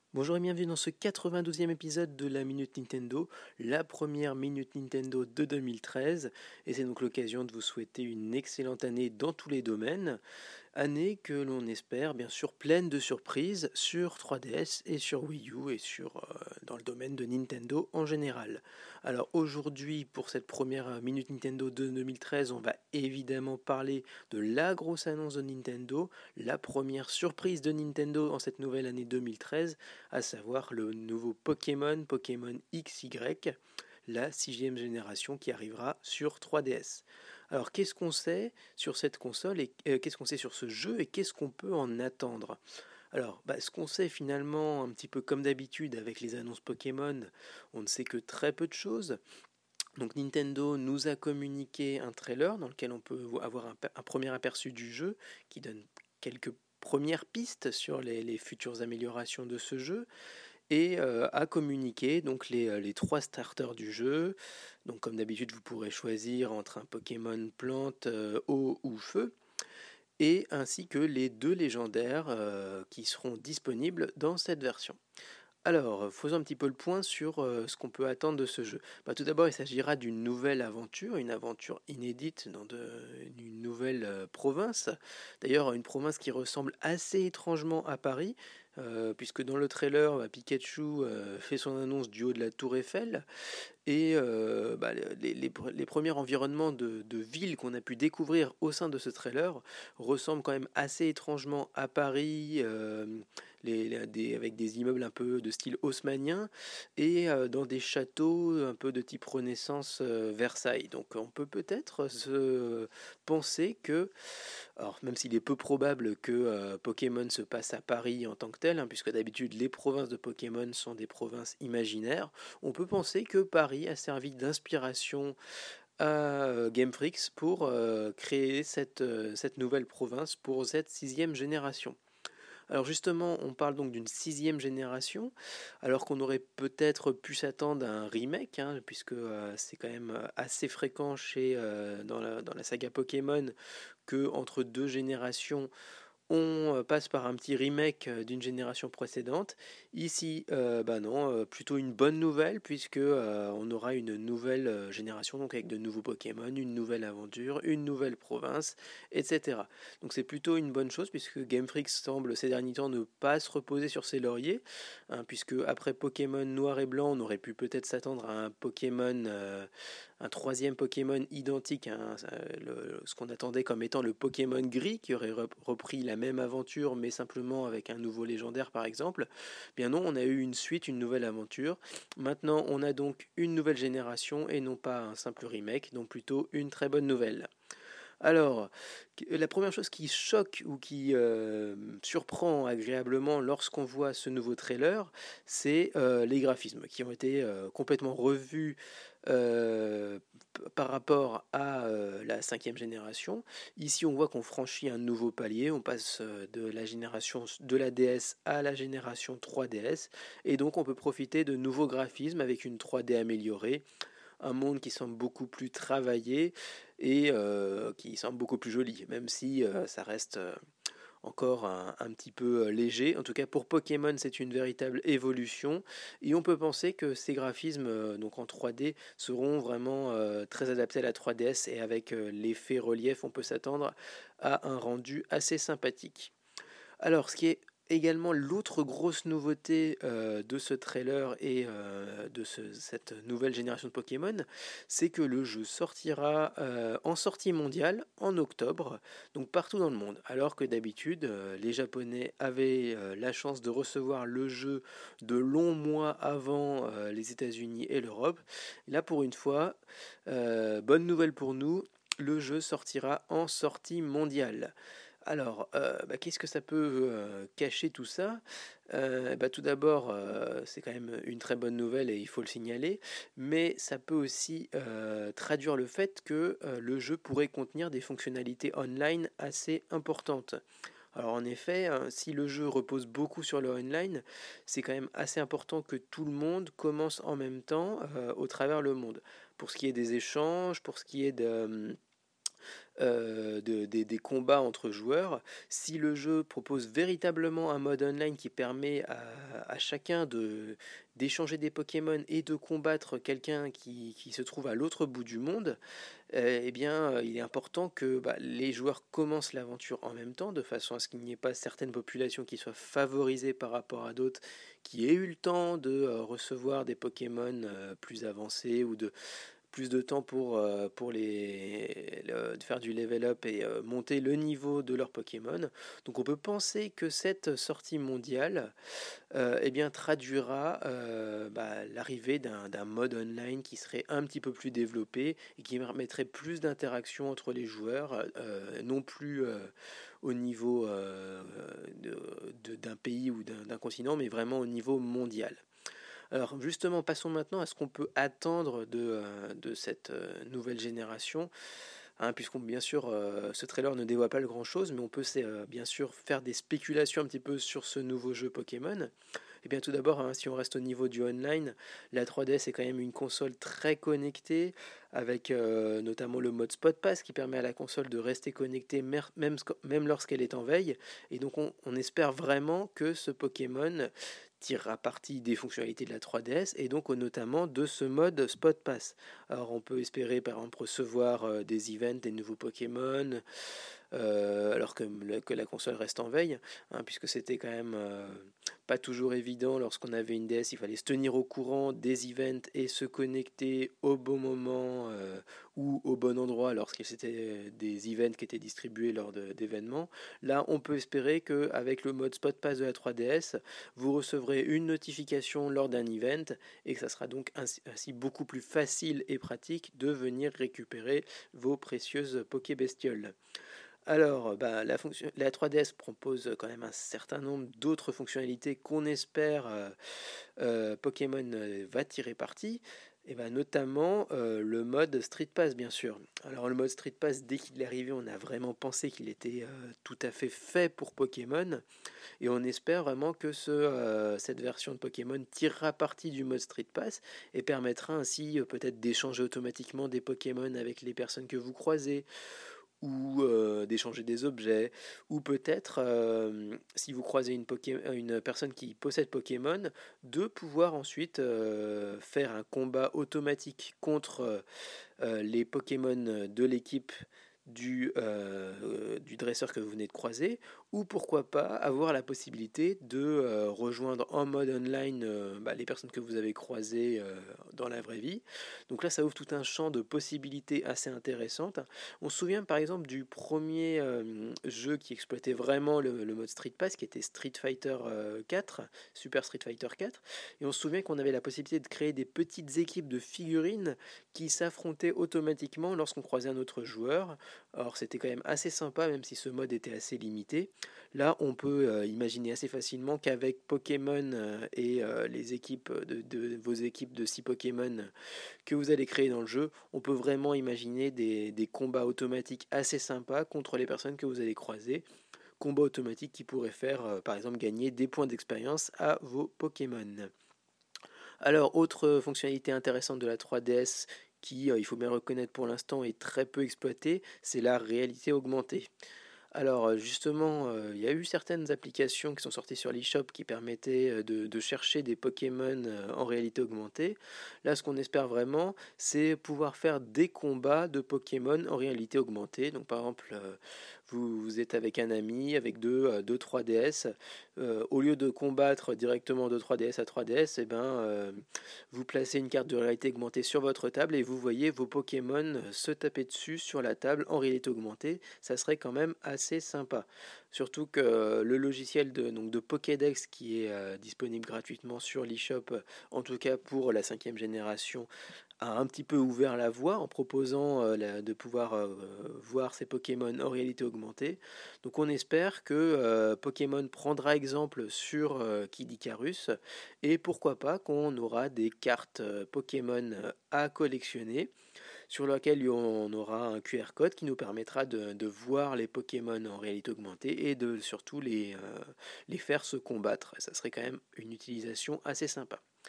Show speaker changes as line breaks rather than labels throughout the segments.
Bonjour et bienvenue dans ce 92e épisode de la Minute Nintendo, la première Minute Nintendo de 2013. Et c'est donc l'occasion de vous souhaiter une excellente année dans tous les domaines. Année que l'on espère bien sûr pleine de surprises sur 3DS et sur Wii U et dans le domaine de Nintendo en général. Alors aujourd'hui pour cette première Minute Nintendo de 2013, on va évidemment parler de la grosse annonce de Nintendo, la première surprise de Nintendo en cette nouvelle année 2013, à savoir le nouveau Pokémon XY, la sixième génération qui arrivera sur 3DS. Alors qu'est-ce qu'on sait sur cette console et qu'est-ce qu'on sait sur ce jeu et qu'est-ce qu'on peut en attendre? Alors, ce qu'on sait finalement, un petit peu comme d'habitude avec les annonces Pokémon, on ne sait que très peu de choses. Donc Nintendo nous a communiqué un trailer dans lequel on peut avoir un premier aperçu du jeu qui donne quelques premières pistes sur les futures améliorations de ce jeu et a communiqué donc les trois starters du jeu. Donc comme d'habitude, vous pourrez choisir entre un Pokémon plante, eau ou feu, et ainsi que les deux légendaires qui seront disponibles dans cette version. Alors, faisons un petit peu le point sur ce qu'on peut attendre de ce jeu. Tout d'abord, il s'agira d'une nouvelle aventure, une aventure inédite dans une nouvelle province. D'ailleurs, une province qui ressemble assez étrangement à Paris, puisque dans le trailer, Pikachu fait son annonce du haut de la tour Eiffel, et les premiers environnements de ville qu'on a pu découvrir au sein de ce trailer ressemblent quand même assez étrangement à Paris, avec des immeubles un peu de style haussmannien et dans des châteaux un peu de type Renaissance, Versailles. Donc on peut peut-être se penser que, alors même s'il est peu probable que Pokémon se passe à Paris en tant que tel, hein, puisque d'habitude les provinces de Pokémon sont des provinces imaginaires, on peut penser que Paris a servi d'inspiration à Game Freak pour créer cette nouvelle province pour cette sixième génération. Alors justement, on parle donc d'une sixième génération, alors qu'on aurait peut-être pu s'attendre à un remake, hein, puisque c'est quand même assez fréquent dans la saga Pokémon que entre deux générations, on passe par un petit remake d'une génération précédente. Ici, non, plutôt une bonne nouvelle puisque on aura une nouvelle génération, donc avec de nouveaux Pokémon, une nouvelle aventure, une nouvelle province, etc. Donc c'est plutôt une bonne chose puisque Game Freak semble ces derniers temps ne pas se reposer sur ses lauriers, hein, puisque après Pokémon Noir et Blanc, on aurait pu peut-être s'attendre à un troisième Pokémon identique à ce qu'on attendait comme étant le Pokémon Gris, qui aurait repris la même aventure, mais simplement avec un nouveau légendaire par exemple. Bien non, on a eu une suite, une nouvelle aventure. Maintenant, on a donc une nouvelle génération et non pas un simple remake, donc plutôt une très bonne nouvelle. Alors, la première chose qui choque ou qui surprend agréablement lorsqu'on voit ce nouveau trailer, c'est les graphismes qui ont été complètement revus euh, par rapport à la cinquième génération. Ici, on voit qu'on franchit un nouveau palier, on passe de la génération de la DS à la génération 3DS, et donc on peut profiter de nouveaux graphismes avec une 3D améliorée, un monde qui semble beaucoup plus travaillé et qui semble beaucoup plus joli, même si ça reste encore un petit peu léger. En tout cas, pour Pokémon, c'est une véritable évolution. Et on peut penser que ces graphismes donc en 3D seront vraiment très adaptés à la 3DS et avec l'effet relief, on peut s'attendre à un rendu assez sympathique. Alors, ce qui est également l'autre grosse nouveauté de ce trailer et cette nouvelle génération de Pokémon, c'est que le jeu sortira en sortie mondiale en octobre, donc partout dans le monde. Alors que d'habitude, les Japonais avaient la chance de recevoir le jeu de longs mois avant les États-Unis et l'Europe. Là, pour une fois, bonne nouvelle pour nous, le jeu sortira en sortie mondiale. Alors, qu'est-ce que ça peut cacher tout ça? Tout d'abord, c'est quand même une très bonne nouvelle et il faut le signaler, mais ça peut aussi traduire le fait que le jeu pourrait contenir des fonctionnalités online assez importantes. Alors en effet, si le jeu repose beaucoup sur le online, c'est quand même assez important que tout le monde commence en même temps au travers le monde. Pour ce qui est des échanges, pour ce qui est des combats entre joueurs. Si le jeu propose véritablement un mode online qui permet à chacun d'échanger des Pokémon et de combattre quelqu'un qui se trouve à l'autre bout du monde, eh bien, il est important que les joueurs commencent l'aventure en même temps, de façon à ce qu'il n'y ait pas certaines populations qui soient favorisées par rapport à d'autres, qui aient eu le temps de recevoir des Pokémon plus avancés ou de plus de temps pour de faire du level up et monter le niveau de leur Pokémon. Donc on peut penser que cette sortie mondiale eh bien, traduira l'arrivée d'un mode online qui serait un petit peu plus développé et qui permettrait plus d'interaction entre les joueurs, non plus au niveau d'un pays ou d'un continent, mais vraiment au niveau mondial. Alors justement, passons maintenant à ce qu'on peut attendre de cette nouvelle génération. Hein, puisqu'on bien sûr ce trailer ne dévoile pas le grand chose, mais on peut bien sûr faire des spéculations un petit peu sur ce nouveau jeu Pokémon. Et bien tout d'abord, hein, si on reste au niveau du online, la 3DS est quand même une console très connectée, avec notamment le mode Spot Pass qui permet à la console de rester connectée même lorsqu'elle est en veille. Et donc on espère vraiment que ce Pokémon tirera parti des fonctionnalités de la 3DS et donc notamment de ce mode Spot Pass. Alors on peut espérer par exemple recevoir des events, des nouveaux Pokémon, alors que la console reste en veille, hein, puisque c'était quand même pas toujours évident lorsqu'on avait une DS, il fallait se tenir au courant des events et se connecter au bon moment ou au bon endroit lorsqu'il c'était des events qui étaient distribués lors d'événements. Là, on peut espérer qu'avec le mode Spot Pass de la 3DS, vous recevrez une notification lors d'un event et que ça sera donc ainsi beaucoup plus facile et pratique de venir récupérer vos précieuses Pokébestioles. Alors, la 3DS propose quand même un certain nombre d'autres fonctionnalités qu'on espère Pokémon va tirer parti, et notamment le mode Street Pass, bien sûr. Alors, le mode Street Pass, dès qu'il est arrivé, on a vraiment pensé qu'il était tout à fait fait pour Pokémon, et on espère vraiment que cette version de Pokémon tirera parti du mode Street Pass et permettra ainsi peut-être d'échanger automatiquement des Pokémon avec les personnes que vous croisez ou d'échanger des objets, ou peut-être, si vous croisez une personne qui possède Pokémon, de pouvoir ensuite faire un combat automatique contre les Pokémon de l'équipe du dresseur que vous venez de croiser, ou pourquoi pas avoir la possibilité de rejoindre en mode online les personnes que vous avez croisées dans la vraie vie. Donc là, ça ouvre tout un champ de possibilités assez intéressantes. On se souvient par exemple du premier jeu qui exploitait vraiment le mode Street Pass, qui était Street Fighter 4, Super Street Fighter 4, et on se souvient qu'on avait la possibilité de créer des petites équipes de figurines qui s'affrontaient automatiquement lorsqu'on croisait un autre joueur. Alors c'était quand même assez sympa, même si ce mode était assez limité. Là, on peut imaginer assez facilement qu'avec Pokémon et les équipes de vos équipes de 6 Pokémon que vous allez créer dans le jeu, on peut vraiment imaginer des combats automatiques assez sympas contre les personnes que vous allez croiser. Combats automatiques qui pourraient faire, par exemple, gagner des points d'expérience à vos Pokémon. Alors, autre fonctionnalité intéressante de la 3DS qui, il faut bien reconnaître pour l'instant, est très peu exploitée, c'est la réalité augmentée. Alors justement, il y a eu certaines applications qui sont sorties sur l'eShop qui permettaient de chercher des Pokémon en réalité augmentée. Là, ce qu'on espère vraiment, c'est pouvoir faire des combats de Pokémon en réalité augmentée. Donc par exemple, vous êtes avec un ami, avec deux 3DS. Au lieu de combattre directement de 3DS à 3DS, vous placez une carte de réalité augmentée sur votre table et vous voyez vos Pokémon se taper dessus sur la table en réalité augmentée. Ça serait quand même assez sympa. Surtout que le logiciel de Pokédex qui est disponible gratuitement sur l'eShop, en tout cas pour la 5e génération, a un petit peu ouvert la voie en proposant de pouvoir voir ces Pokémon en réalité augmentée. Donc on espère que Pokémon prendra exemple sur Kid Icarus et pourquoi pas qu'on aura des cartes Pokémon à collectionner sur laquelle on aura un QR code qui nous permettra de voir les Pokémon en réalité augmentée et de surtout les faire se combattre. Ça serait quand même une utilisation assez sympa.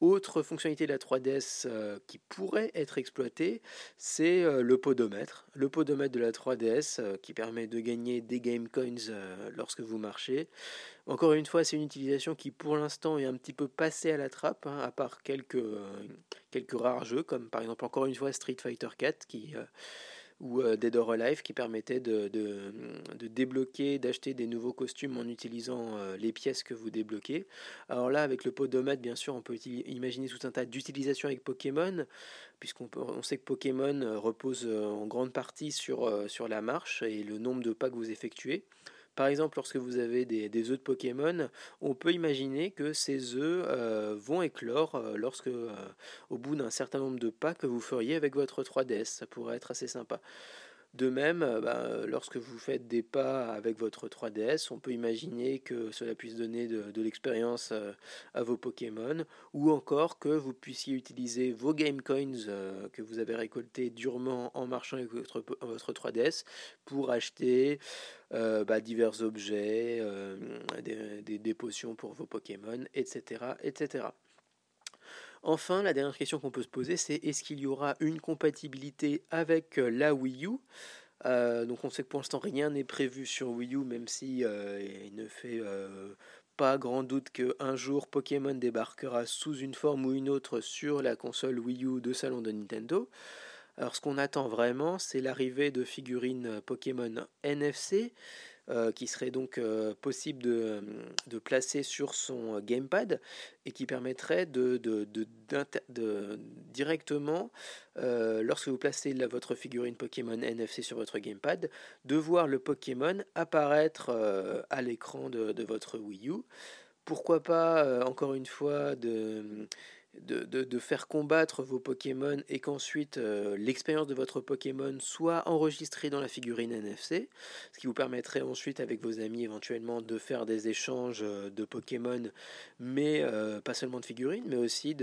Autre fonctionnalité de la 3DS qui pourrait être exploitée, c'est le podomètre. Le podomètre de la 3DS qui permet de gagner des game coins lorsque vous marchez. Encore une fois, c'est une utilisation qui pour l'instant est un petit peu passée à la trappe, hein, à part quelques rares jeux, comme par exemple encore une fois Street Fighter 4 ou Dead or Alive qui permettait de débloquer, d'acheter des nouveaux costumes en utilisant les pièces que vous débloquez. Alors là, avec le podomètre, bien sûr, on peut imaginer tout un tas d'utilisations avec Pokémon, on sait que Pokémon repose en grande partie sur la marche et le nombre de pas que vous effectuez. Par exemple, lorsque vous avez des œufs de Pokémon, on peut imaginer que ces œufs vont éclore au bout d'un certain nombre de pas que vous feriez avec votre 3DS. Ça pourrait être assez sympa. De même, lorsque vous faites des pas avec votre 3DS, on peut imaginer que cela puisse donner de l'expérience à vos Pokémon, ou encore que vous puissiez utiliser vos Game Coins que vous avez récoltés durement en marchant avec votre 3DS pour acheter divers objets, des potions pour vos Pokémon, etc., etc. Enfin, la dernière question qu'on peut se poser, c'est est-ce qu'il y aura une compatibilité avec la Wii U? Donc on sait que pour l'instant rien n'est prévu sur Wii U, même si il ne fait pas grand doute qu'un jour Pokémon débarquera sous une forme ou une autre sur la console Wii U de salon de Nintendo. Alors ce qu'on attend vraiment, c'est l'arrivée de figurines Pokémon NFC, qui serait donc possible de placer sur son gamepad et qui permettrait directement, lorsque vous placez votre figurine Pokémon NFC sur votre gamepad, de voir le Pokémon apparaître à l'écran de votre Wii U. Pourquoi pas, encore une fois, de faire combattre vos Pokémon et qu'ensuite l'expérience de votre Pokémon soit enregistrée dans la figurine NFC, ce qui vous permettrait ensuite avec vos amis éventuellement de faire des échanges de Pokémon, mais pas seulement de figurines, mais aussi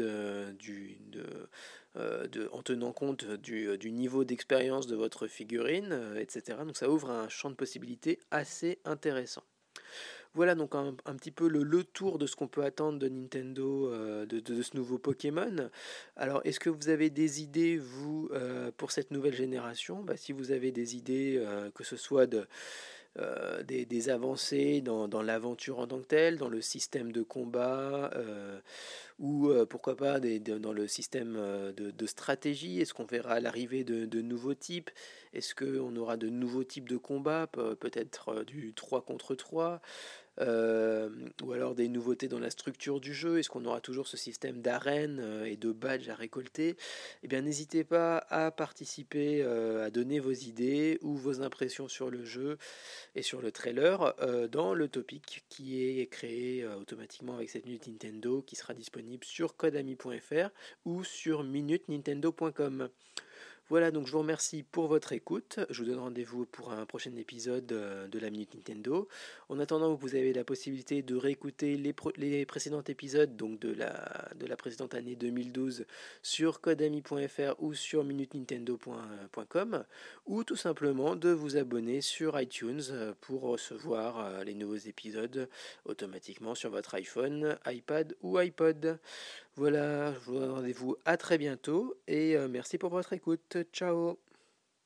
en tenant compte du niveau d'expérience de votre figurine, etc. Donc ça ouvre un champ de possibilités assez intéressant. Voilà donc un petit peu le tour de ce qu'on peut attendre de Nintendo, de ce nouveau Pokémon. Alors, est-ce que vous avez des idées, vous, pour cette nouvelle génération? Si vous avez des idées, que ce soit des avancées dans l'aventure en tant que telle, dans le système de combat, ou pourquoi pas dans le système de stratégie, est-ce qu'on verra l'arrivée de nouveaux types? Est-ce qu'on aura de nouveaux types de combats, peut-être du 3 contre 3? Ou alors des nouveautés dans la structure du jeu? Est-ce qu'on aura toujours ce système d'arènes et de badges à récolter? Eh bien, n'hésitez pas à participer, à donner vos idées ou vos impressions sur le jeu et sur le trailer dans le topic qui est créé automatiquement avec cette Minute Nintendo qui sera disponible sur codeami.fr ou sur minutenintendo.com. Voilà, donc je vous remercie pour votre écoute. Je vous donne rendez-vous pour un prochain épisode de la Minute Nintendo. En attendant, vous avez la possibilité de réécouter les précédents épisodes donc de la précédente année 2012 sur codeami.fr ou sur minutenintendo.com, ou tout simplement de vous abonner sur iTunes pour recevoir les nouveaux épisodes automatiquement sur votre iPhone, iPad ou iPod. Voilà, je vous donne rendez-vous à très bientôt et merci pour votre écoute. Ciao!